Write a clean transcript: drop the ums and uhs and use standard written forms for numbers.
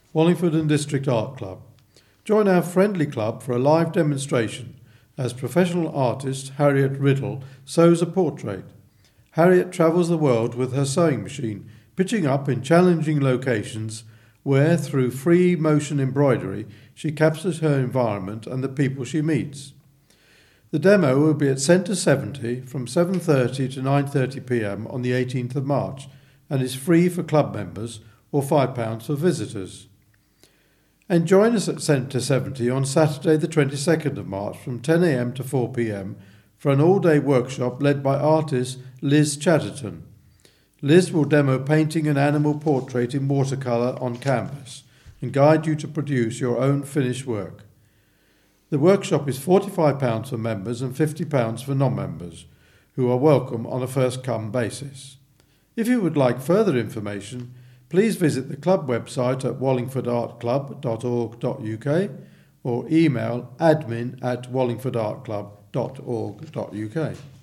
Wallingford and District Art Club. Join our friendly club for a live demonstration as professional artist Harriet Riddle sews a portrait. Harriet travels the world with her sewing machine, pitching up in challenging locations where, through free motion embroidery, she captures her environment and the people she meets. The demo will be at Centre 70 from 7:30 to 9:30 p.m. on the 18th of March and is free for club members or £5 for visitors. And join us at Centre 70 on Saturday the 22nd of March from 10 a.m. to 4 p.m. for an all-day workshop led by artist Liz Chatterton. Liz will demo painting an animal portrait in watercolour on canvas and guide you to produce your own finished work. The workshop is £45 for members and £50 for non-members, who are welcome on a first-come basis. If you would like further information, please visit the club website at wallingfordartclub.org.uk or email admin@wallingfordartclub.org.uk.